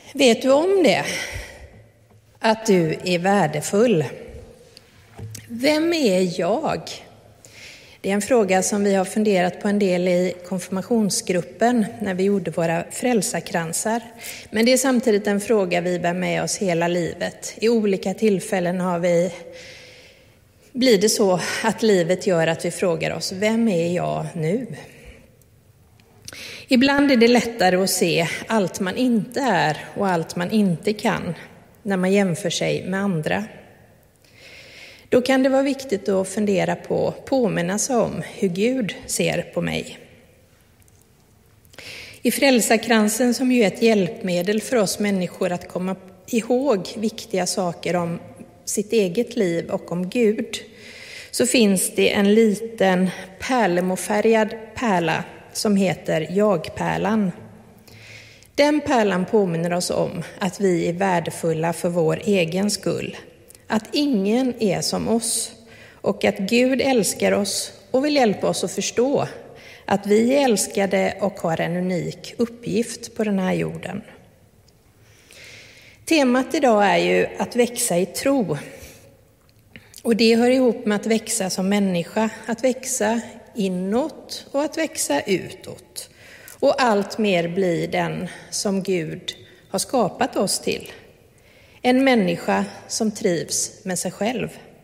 Vet du om det? Att du är värdefull. Vem är jag? Det är en fråga som vi har funderat på en del i konfirmationsgruppen när vi gjorde våra frälsarkransar. Men det är samtidigt en fråga vi bär med oss hela livet. I olika tillfällen blir det så att livet gör att vi frågar oss, vem är jag nu? Ibland är det lättare att se allt man inte är och allt man inte kan när man jämför sig med andra. Då kan det vara viktigt att fundera på, påminna sig om hur Gud ser på mig. I frälsarkransen, som ju är ett hjälpmedel för oss människor att komma ihåg viktiga saker om sitt eget liv och om Gud, så finns det en liten pärlemorfärgad pärla som heter jag-pärlan. Den pärlan påminner oss om att vi är värdefulla för vår egen skull. Att ingen är som oss och att Gud älskar oss och vill hjälpa oss att förstå att vi är älskade och har en unik uppgift på den här jorden. Temat idag är ju att växa i tro. Och det hör ihop med att växa som människa, att växa inåt och att växa utåt. Och allt mer blir den som Gud har skapat oss till. En människa som trivs med sig själv.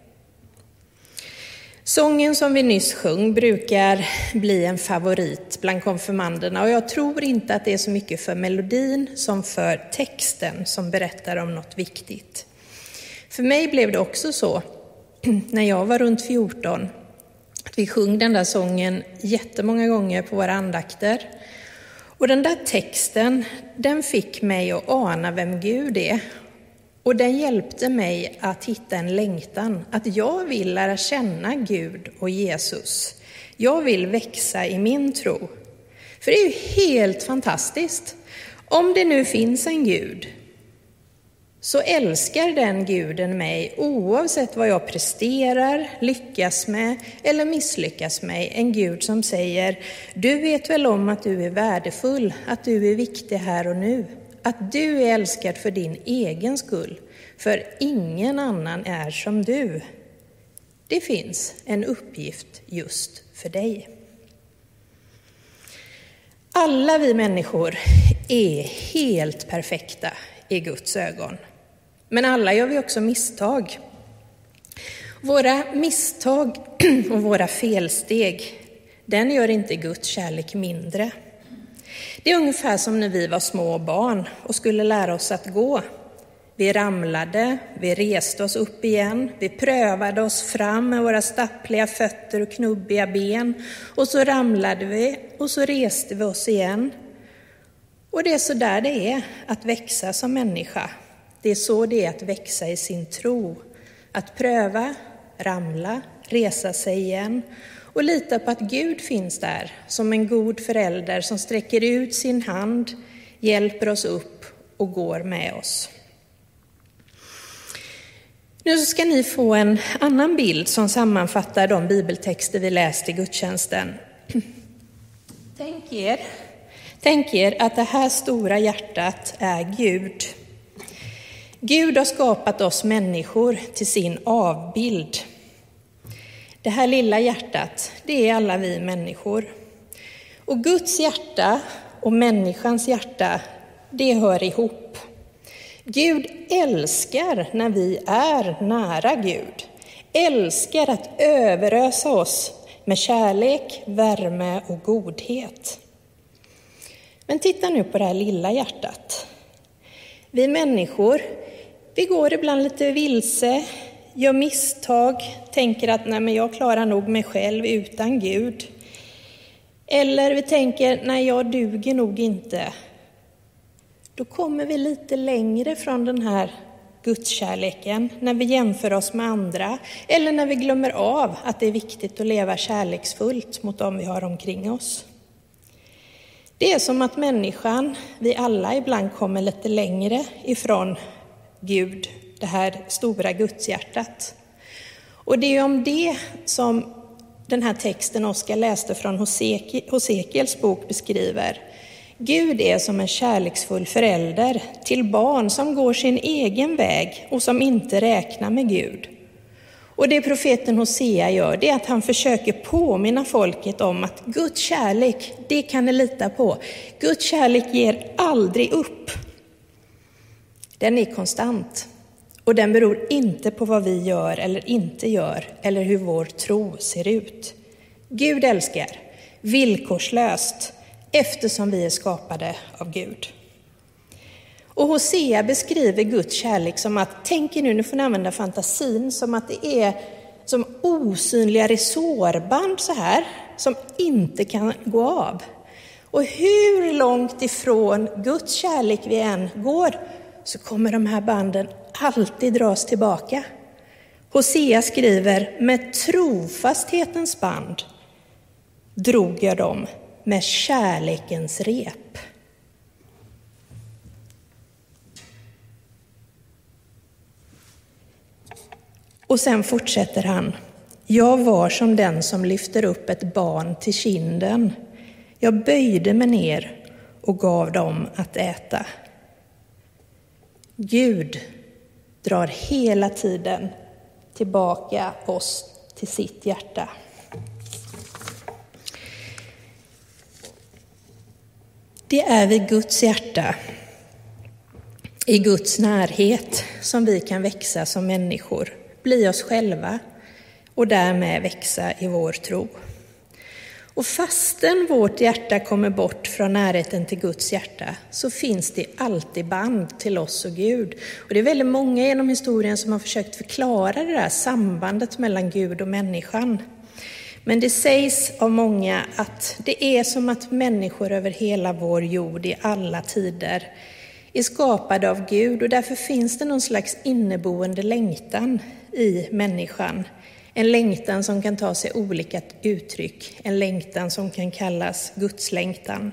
Sången som vi nyss sjöng brukar bli en favorit bland konfirmanderna. Och jag tror inte att det är så mycket för melodin som för texten som berättar om något viktigt. För mig blev det också så när jag var runt 14. Att vi sjöng den där sången jättemånga gånger på våra andakter. Och den där texten, den fick mig att ana vem Gud är. Och den hjälpte mig att hitta en längtan. Att jag vill lära känna Gud och Jesus. Jag vill växa i min tro. För det är ju helt fantastiskt. Om det nu finns en Gud, så älskar den Guden mig oavsett vad jag presterar, lyckas med eller misslyckas med. En Gud som säger, du vet väl om att du är värdefull, att du är viktig här och nu. Att du är älskad för din egen skull, för ingen annan är som du. Det finns en uppgift just för dig. Alla vi människor är helt perfekta i Guds ögon. Men alla gör vi också misstag. Våra misstag och våra felsteg, den gör inte Guds kärlek mindre. Det är ungefär som när vi var små barn och skulle lära oss att gå. Vi ramlade, vi reste oss upp igen, vi prövade oss fram med våra stappliga fötter och knubbiga ben. Och så ramlade vi och så reste vi oss igen. Och det är så där det är att växa som människa. Det är så det är att växa i sin tro. Att pröva, ramla, resa sig igen. Och lita på att Gud finns där som en god förälder som sträcker ut sin hand, hjälper oss upp och går med oss. Nu ska ni få en annan bild som sammanfattar de bibeltexter vi läst i gudstjänsten. Tänk er att det här stora hjärtat är Gud. Gud har skapat oss människor till sin avbild. Det här lilla hjärtat, det är alla vi människor. Och Guds hjärta och människans hjärta, det hör ihop. Gud älskar när vi är nära Gud. Älskar att överösa oss med kärlek, värme och godhet. Men titta nu på det här lilla hjärtat. Vi människor, vi går ibland lite vilse, gör misstag, tänker att nej, men jag klarar nog mig själv utan Gud. Eller vi tänker, nej, jag duger nog inte. Då kommer vi lite längre från den här gudskärleken när vi jämför oss med andra. Eller när vi glömmer av att det är viktigt att leva kärleksfullt mot dem vi har omkring oss. Det är som att människan, vi alla ibland kommer lite längre ifrån Gud, det här stora gudshjärtat. Och det är om det som den här texten Oskar läste från Hesekiels bok beskriver. Gud är som en kärleksfull förälder till barn som går sin egen väg och som inte räknar med Gud. Och det profeten Hosea gör, det är att han försöker påminna folket om att Guds kärlek, det kan ni lita på. Guds kärlek ger aldrig upp. Den är konstant. Och den beror inte på vad vi gör eller inte gör eller hur vår tro ser ut. Gud älskar villkorslöst eftersom vi är skapade av Gud. Och Hosea beskriver Guds kärlek som att, tänk er nu får ni använda fantasin, som att det är som osynliga resårband så här, som inte kan gå av. Och hur långt ifrån Guds kärlek vi än går så kommer de här banden alltid dras tillbaka. Hosea skriver, med trofasthetens band drog jag dem med kärlekens rep. Och sen fortsätter han. Jag var som den som lyfter upp ett barn till kinden. Jag böjde mig ner och gav dem att äta. Gud drar hela tiden tillbaka oss till sitt hjärta. Det är vid Guds hjärta, i Guds närhet, som vi kan växa som människor, bli oss själva och därmed växa i vår tro. Och fastän vårt hjärta kommer bort från närheten till Guds hjärta så finns det alltid band till oss och Gud. Och det är väldigt många genom historien som har försökt förklara det där sambandet mellan Gud och människan. Men det sägs av många att det är som att människor över hela vår jord i alla tider är skapade av Gud, och därför finns det någon slags inneboende längtan i människan. En längtan som kan ta sig olika uttryck, en längtan som kan kallas Guds längtan.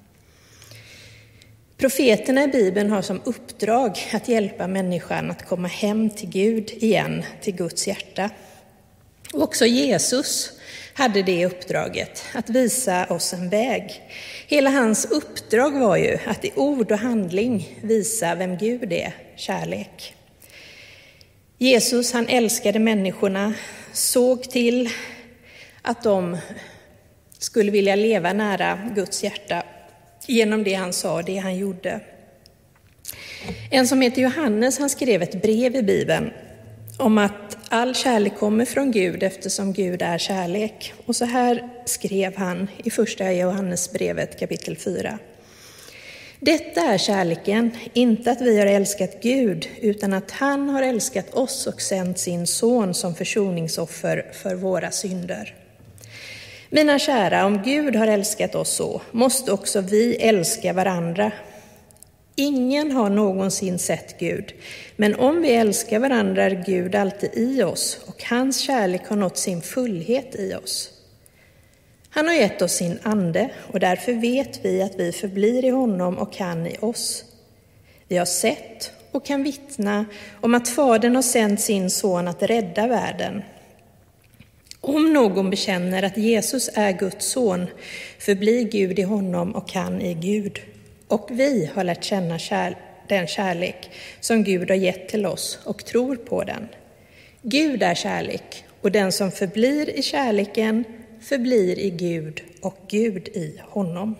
Profeterna i Bibeln har som uppdrag att hjälpa människan att komma hem till Gud igen, till Guds hjärta. Och också Jesus hade det uppdraget, att visa oss en väg. Hela hans uppdrag var ju att i ord och handling visa vem Gud är, kärlek. Jesus, han älskade människorna, såg till att de skulle vilja leva nära Guds hjärta genom det han sa, det han gjorde. En som heter Johannes, han skrev ett brev i Bibeln om att all kärlek kommer från Gud eftersom Gud är kärlek. Och så här skrev han i första Johannesbrevet kapitel 4. Detta är kärleken, inte att vi har älskat Gud, utan att han har älskat oss och sänt sin son som försoningsoffer för våra synder. Mina kära, om Gud har älskat oss så, måste också vi älska varandra. Ingen har någonsin sett Gud, men om vi älskar varandra är Gud alltid i oss och hans kärlek har nått sin fullhet i oss. Han har gett oss sin ande och därför vet vi att vi förblir i honom och han i oss. Vi har sett och kan vittna om att Fadern har sänt sin son att rädda världen. Om någon bekänner att Jesus är Guds son, förblir Gud i honom och han i Gud. Och vi har lärt känna den kärlek som Gud har gett till oss och tror på den. Gud är kärlek, och den som förblir i kärleken förblir i Gud och Gud i honom.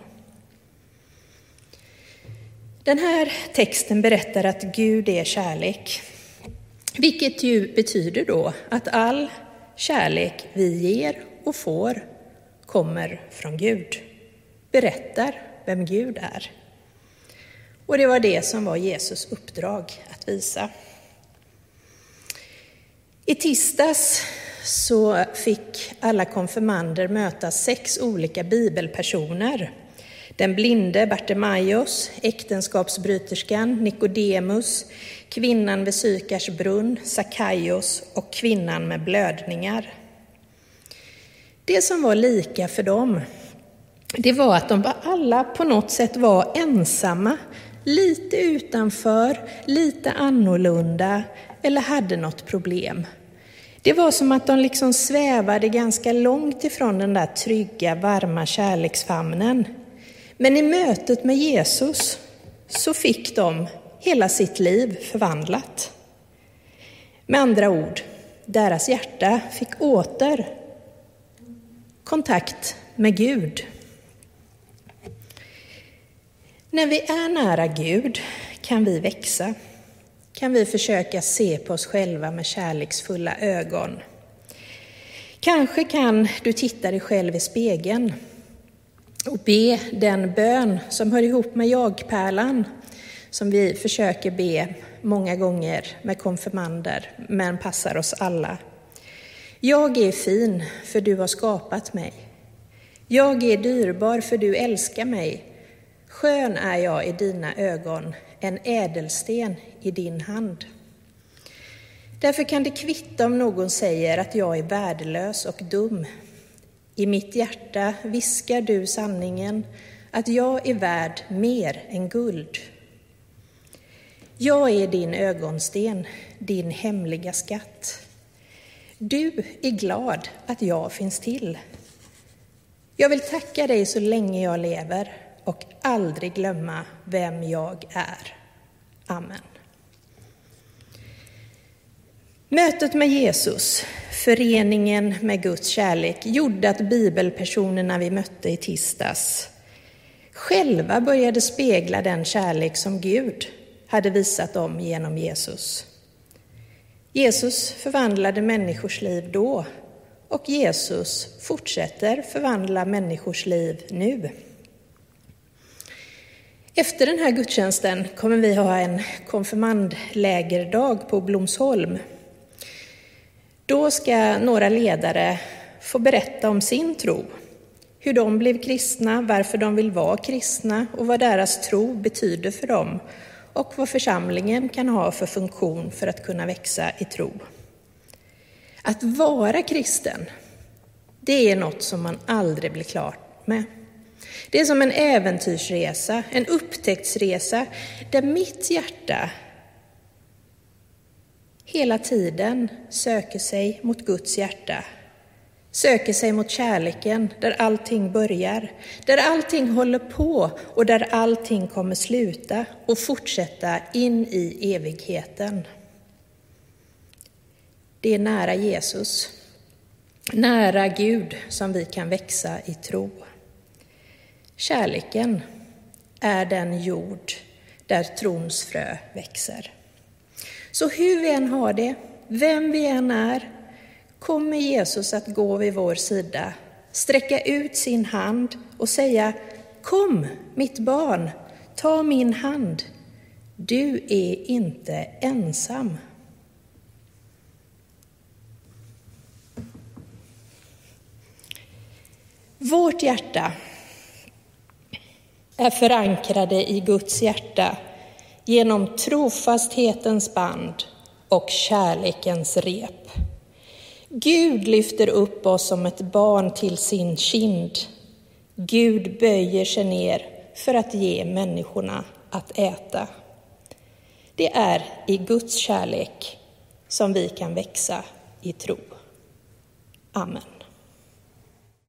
Den här texten berättar att Gud är kärlek, vilket ju betyder då att all kärlek vi ger och får kommer från Gud. Berättar vem Gud är. Och det var det som var Jesus uppdrag att visa. I tisdags så fick alla konfirmander möta 6 olika bibelpersoner. Den blinde Bartimaeus, äktenskapsbryterskan Nikodemus, kvinnan vid Sykars brunn, Sackaios och kvinnan med blödningar. Det som var lika för dem, det var att de alla på något sätt var ensamma, lite utanför, lite annorlunda eller hade något problem. Det var som att de liksom svävade ganska långt ifrån den där trygga, varma kärleksfamnen. Men i mötet med Jesus så fick de hela sitt liv förvandlat. Med andra ord, deras hjärta fick åter kontakt med Gud. När vi är nära Gud kan vi växa. Kan vi försöka se på oss själva med kärleksfulla ögon. Kanske kan du titta dig själv i spegeln och be den bön som hör ihop med jag-pärlan, som vi försöker be många gånger med konfirmander, men passar oss alla. Jag är fin för du har skapat mig. Jag är dyrbar för du älskar mig. Skön är jag i dina ögon, en ädelsten i din hand. Därför kan det kvitta om någon säger att jag är värdelös och dum. I mitt hjärta viskar du sanningen, att jag är värd mer än guld. Jag är din ögonsten, din hemliga skatt. Du är glad att jag finns till. Jag vill tacka dig så länge jag lever och aldrig glömma vem jag är. Amen. Mötet med Jesus, föreningen med Guds kärlek, gjorde att bibelpersonerna vi mötte i tisdags själva började spegla den kärlek som Gud hade visat dem genom Jesus. Jesus förvandlade människors liv då, och Jesus fortsätter förvandla människors liv nu. Efter den här gudstjänsten kommer vi ha en konfirmandlägerdag på Blomsholm. Då ska några ledare få berätta om sin tro, hur de blev kristna, varför de vill vara kristna och vad deras tro betyder för dem och vad församlingen kan ha för funktion för att kunna växa i tro. Att vara kristen, det är något som man aldrig blir klar med. Det är som en äventyrsresa, en upptäcktsresa där mitt hjärta hela tiden söker sig mot Guds hjärta. Söker sig mot kärleken där allting börjar, där allting håller på och där allting kommer sluta och fortsätta in i evigheten. Det är nära Jesus, nära Gud som vi kan växa i tro. Kärleken är den jord där trons frö växer. Så hur vi än har det, vem vi än är, kommer Jesus att gå vid vår sida, sträcka ut sin hand och säga: kom mitt barn, ta min hand, du är inte ensam. Vårt hjärta är förankrade i Guds hjärta genom trofasthetens band och kärlekens rep. Gud lyfter upp oss som ett barn till sin kind. Gud böjer sig ner för att ge människorna att äta. Det är i Guds kärlek som vi kan växa i tro. Amen.